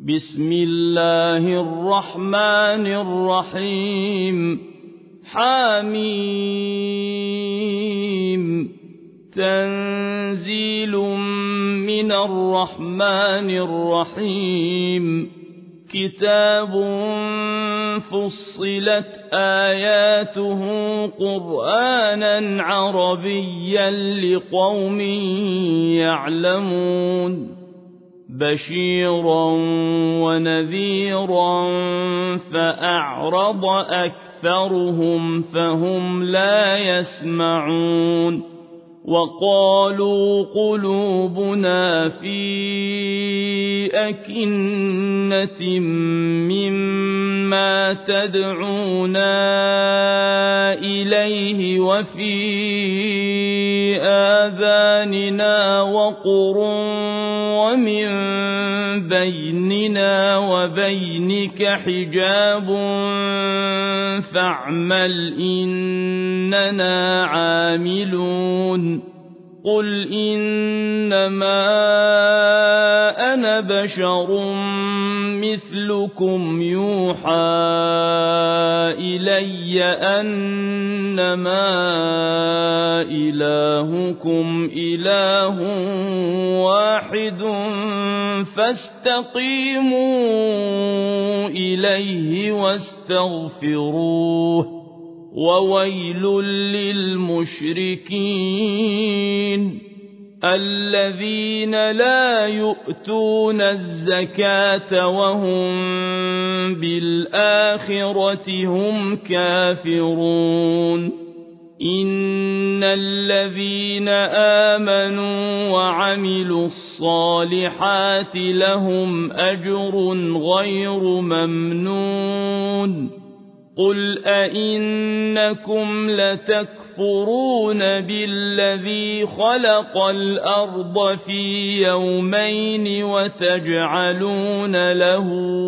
بسم الله الرحمن الرحيم حميم تنزيل من الرحمن الرحيم كتاب فصلت آياته قرآنا عربيا لقوم يعلمون بشيرا ونذيرا فأعرض أكثرهم فهم لا يسمعون وقالوا قلوبنا في أكنة مما تدعونا إليه وفي آذاننا وقر ومن بيننا وبينك حجاب فاعمل إننا عاملون قل إنما أنا بشر مثلكم يوحى إلي أنما إلهكم إله واحد فاستقيموا إليه واستغفروه وويل للمشركين الذين لا يؤتون الزكاة وهم بالآخرة هم كافرون إن الذين آمنوا وعملوا الصالحات لهم أجر غير ممنون قل أئنكم لتكفرون بالذي خلق الأرض في يومين وتجعلون له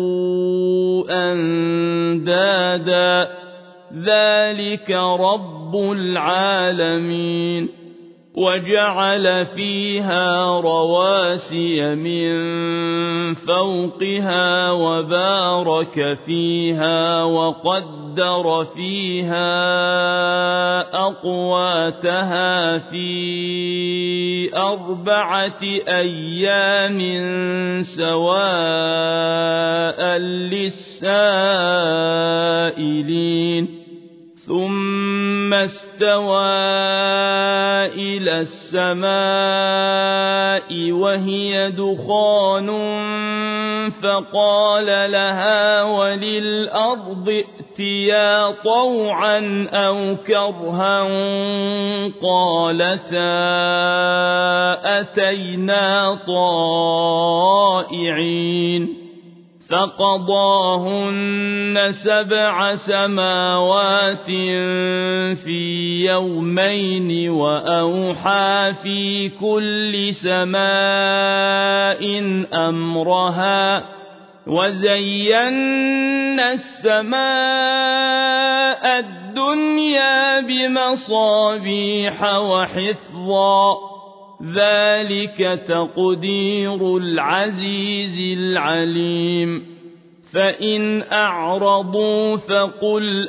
أندادا ذلك رب العالمين وجعل فيها رواسي من فوقها وبارك فيها وقدر فيها أقواتها في 4 أيام سواء للسائلين ثم استوى إلى السماء وهي دخان فقال لها وللأرض ائتيا طوعا أو كرها قالتا أتينا طائعين فقضاهن 7 سماوات في يومين وأوحى في كل سماء أمرها وزينا السماء الدنيا بمصابيح وحفظا ذلك تقدير العزيز العليم فإن أعرضوا فقل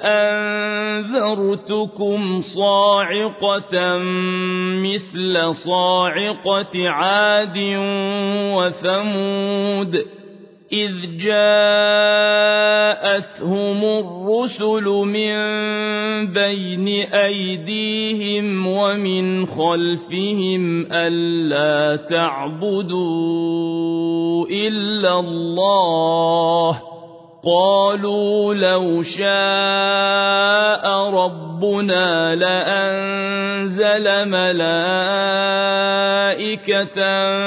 أنذرتكم صاعقة مثل صاعقة عاد وثمود إذ جاءتهم الرسل من بين أيديهم ومن خلفهم ألا تعبدوا إلا الله قالوا لو شاء ربنا لأنزل ملائكة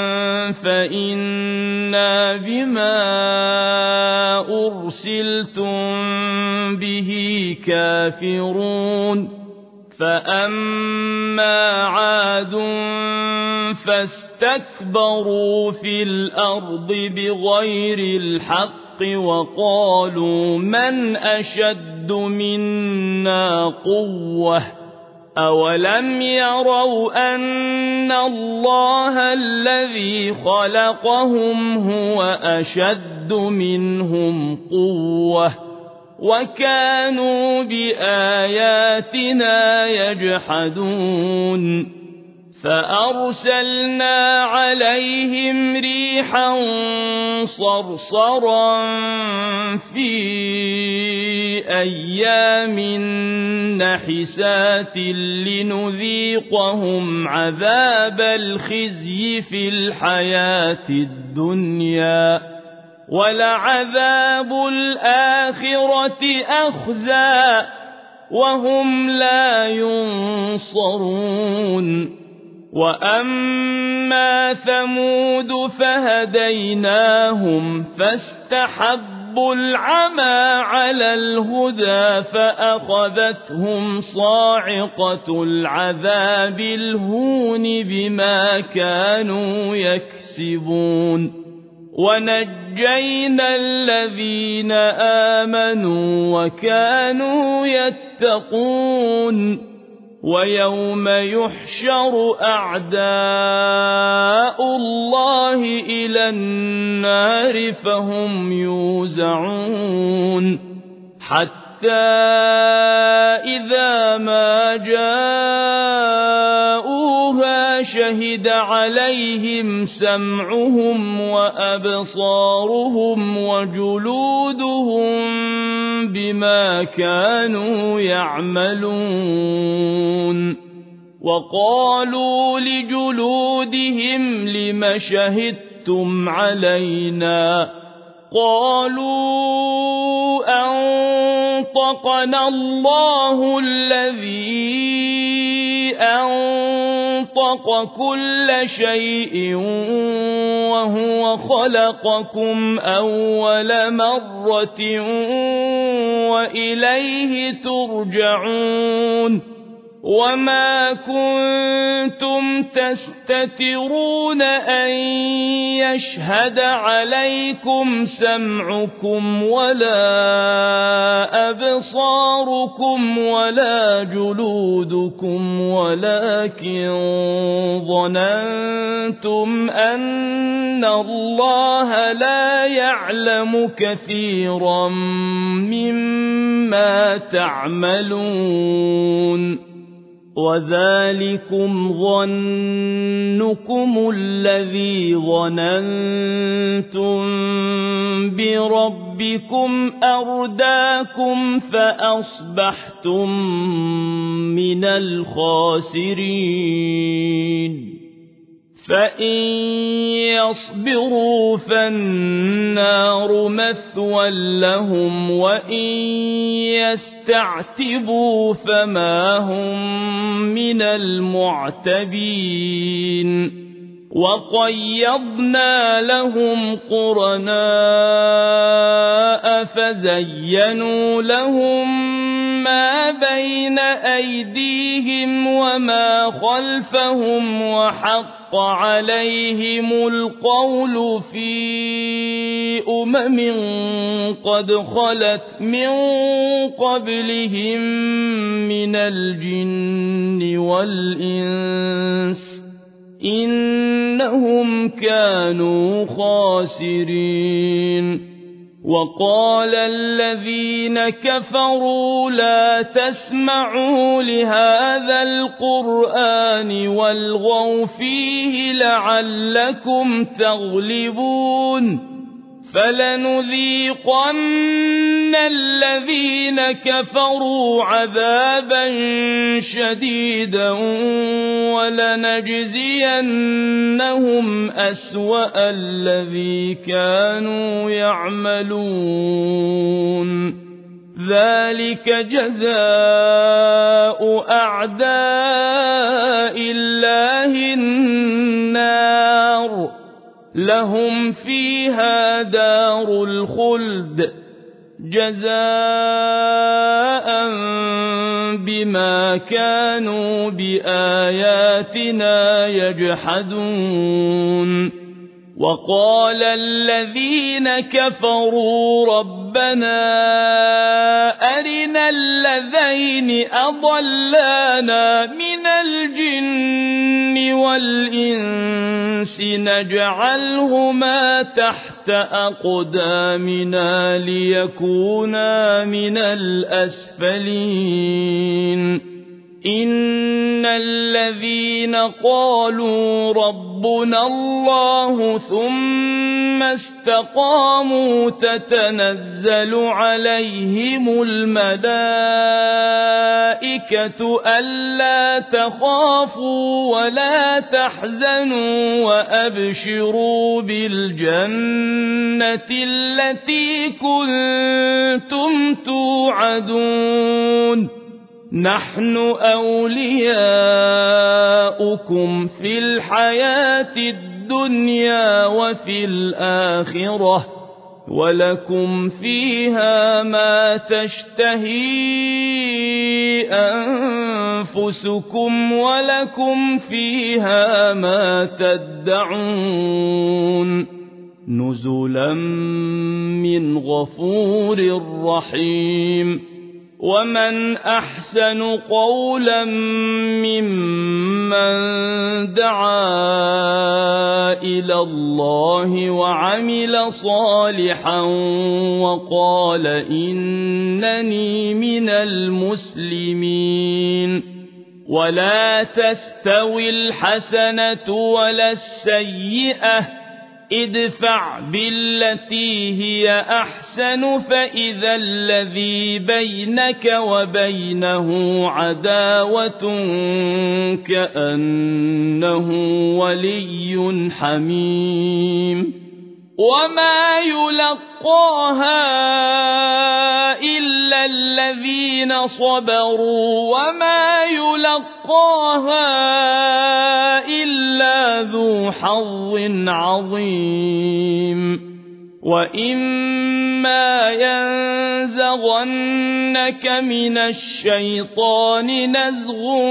فإنا بما أرسلتم به كافرون فأما عاد فاستكبروا في الأرض بغير الحق وقالوا من أشد منا قوة أولم يروا أن الله الذي خلقهم هو أشد منهم قوة وكانوا بآياتنا يجحدون فأرسلنا عليهم ريحا صرصرا في أيام نحسات لنذيقهم عذاب الخزي في الحياة الدنيا ولعذاب الآخرة أخزى وهم لا ينصرون وأما ثمود فهديناهم فاستحبوا العمى على الهدى فأخذتهم صاعقة العذاب الهون بما كانوا يكسبون ونجينا الذين آمنوا وكانوا يتقون ويوم يحشر أعداء الله إلى النار فهم يوزعون حتى إذا ما جاءوها شهد عليهم سمعهم وأبصارهم وجلودهم بما كانوا يعملون وقالوا لجلودهم لم شهدتم علينا قالوا أنطقنا الله الذي أنطق كل شيء وهو خلقكم أول مرة وإليه ترجعون وما كنتم تستترون أن يشهد عليكم سمعكم ولا أبصاركم ولا جلودكم ولكن ظننتم أن الله لا يعلم كثيرا مما تعملون وذلكم ظنكم الذي ظننتم بربكم أرداكم فأصبحتم من الخاسرين فإن يصبروا فالنار مثوى لهم وإن يستعتبوا فما هم من المعتبين وقيضنا لهم قرناء فزينوا لهم ما بين أيديهم وما خلفهم وحق عليهم القول في قد خلت من قبلهم من الجن والإنس إنهم كانوا خاسرين وقال الذين كفروا لا تسمعوا لهذا القرآن والغوا فيه لعلكم تغلبون فلنذيقن الذين كفروا عذابا شديدا ولنجزينهم أسوأ الذي كانوا يعملون ذلك جزاء أعداء الله النار لهم فيها دار الخلد جزاء بما كانوا بآياتنا يجحدون وقال الذين كفروا ربنا أرنا من اللذين أضلانا من الجن والإنس نجعلهما تحت أقدامنا ليكونا من الأسفلين إن الذين قالوا ربنا الله ثم استقاموا تتنزل عليهم الملائكة ألا تخافوا ولا تحزنوا وأبشروا بالجنة التي كنتم توعدون نحن أولياؤكم في الحياة الدنيا وفي الآخرة ولكم فيها ما تشتهي أنفسكم ولكم فيها ما تدعون نزلا من غفور رحيم ومن أحسن قولا ممن دعا إلى الله وعمل صالحا وقال إنني من المسلمين ولا تستوي الحسنة ولا السيئة ادفع بالتي هي أحسن فإذا الذي بينك وبينه عداوة كأنه ولي حميم وما يلقاها إلا الذين صبروا وما يلقاها إلا ذو حظ عظيم وإما ينزغنك من الشيطان نزغ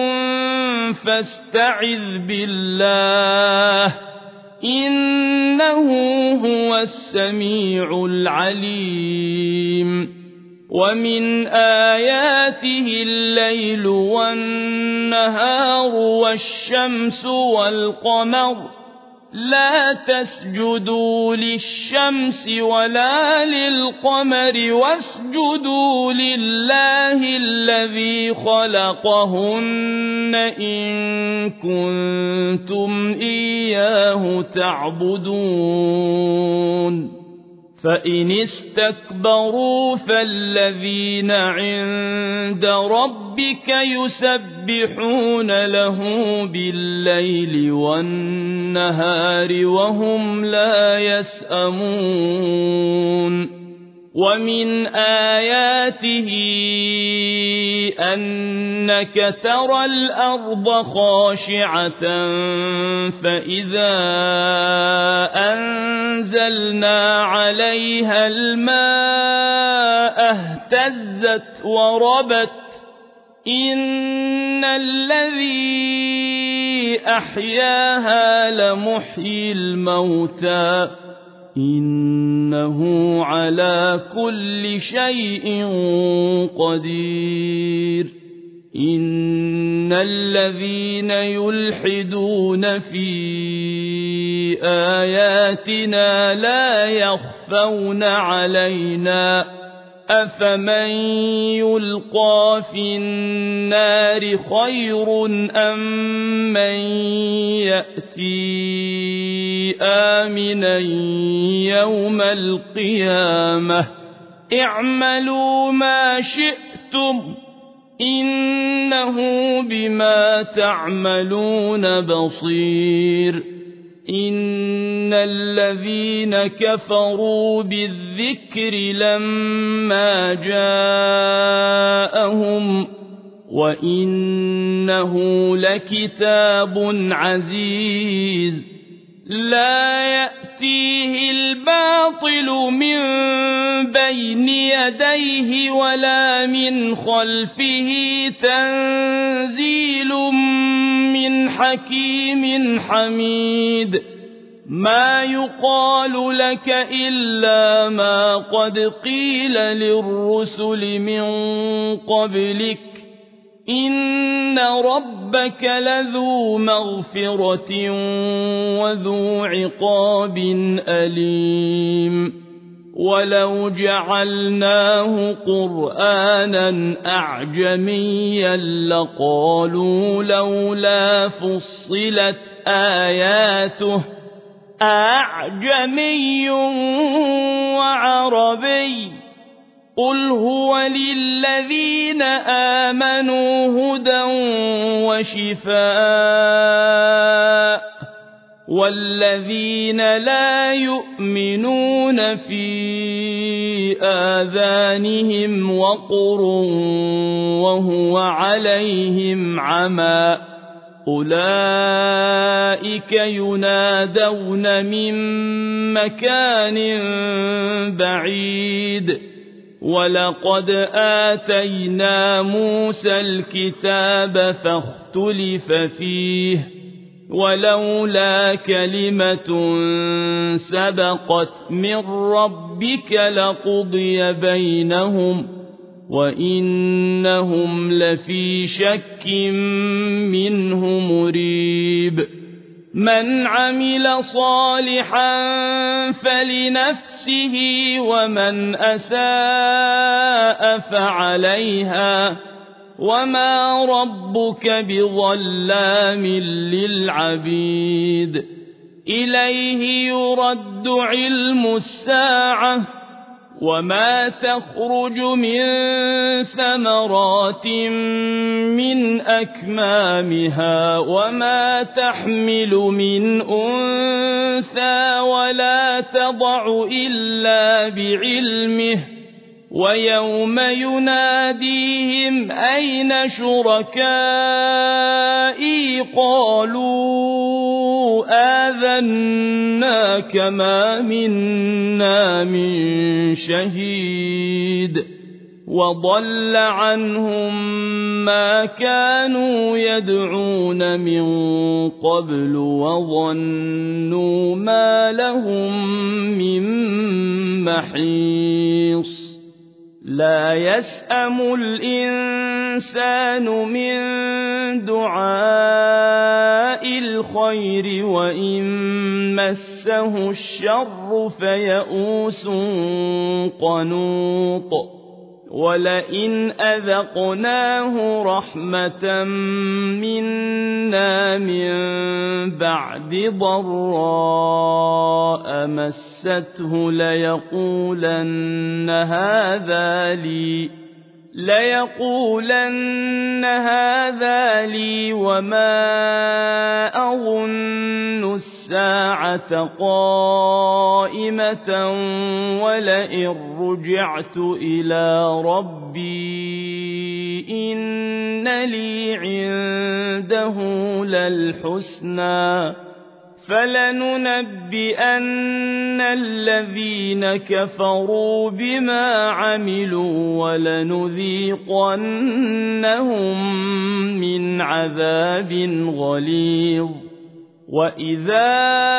فاستعذ بالله إنه هو السميع العليم ومن آياته الليل والنهار والشمس والقمر لا تسجدوا للشمس ولا للقمر واسجدوا لله الذي خلقهن إن كنتم إياه تعبدون فإن استكبروا فالذين عند ربك يسبحون له بالليل والنهار وهم لا يسأمون ومن آياته أنك ترى الأرض خاشعة فإذا أنزلنا عليها الماء اهتزت وربت إن الذي أحياها لمحيي الموتى إنه على كل شيء قدير إن الذين يلحدون في آياتنا لا يخفون علينا أفمن يلقى في النار خير أم من يأتي آمنا يوم القيامة اعملوا ما شئتم إنه بما تعملون بصير إن الذين كفروا بالذكر لما جاءهم وإنه لكتاب عزيز لا يأتيه الباطل من بين يديه ولا من خلفه تنزيل من حكيم حميد ما يقال لك إلا ما قد قيل للرسل من قبلك إن ربك لذو مغفرة وذو عقاب أليم ولو جعلناه قرآنا أعجميا لقالوا لولا فصلت آياته أعجمي وعربي قل هو للذين آمنوا هدى وشفاء والذين لا يؤمنون في آذانهم وقر وهو عليهم عمى أولئك ينادون من مكان بعيد ولقد آتينا موسى الكتاب فاختلف فيه ولولا كلمة سبقت من ربك لقضي بينهم وإنهم لفي شك منه مريب من عمل صالحا فلنفسه ومن أساء فعليها وما ربك بظلام للعبيد إليه يرد علم الساعة وما تخرج من ثمرات من أكمامها وما تحمل من أنثى ولا تضع إلا بعلمه ويوم يناديهم أين شركائي قالوا آذناك ما منا من شهيد وضل عنهم ما كانوا يدعون من قبل وظنوا ما لهم من محيص لا يسأم الإنسان من دعاء الخير وإن مسه الشر فيئوس قنوط ولئن أذقناه رحمة منا من بعد ضراء مسته ليقولن هذا لي وما أظن الساعة قائمة ولئن رجعت إلى ربي إن لي عنده للحسنى فلننبئن الذين كفروا بما عملوا ولنذيقنهم من عذاب غليظ وإذا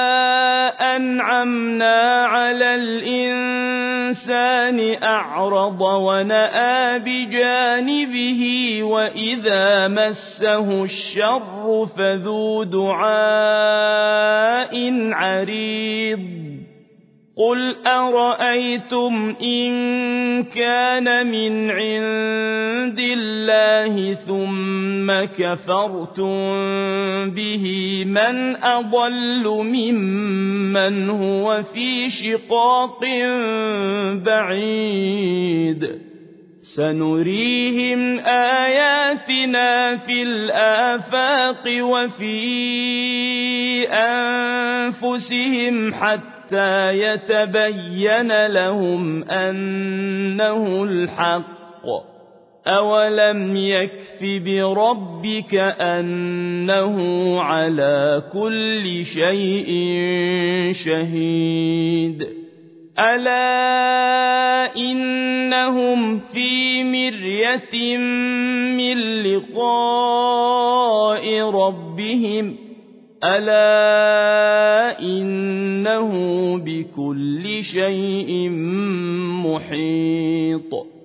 أنعمنا على الإنسان أعرض ونأى بجانبه وإذا مسه الشر فذو دعاء عريض قل أرأيتم إن كان من عند الله ثم كفرتم به من أضل ممن هو في شقاق بعيد سنريهم آياتنا في الآفاق وفي أنفسهم حتى يتبين لهم أنه الحق أولم يكف بربك أنه على كل شيء شهيد ألا إنهم في مرية من لقاء ربهم ألا إنه بكل شيء محيط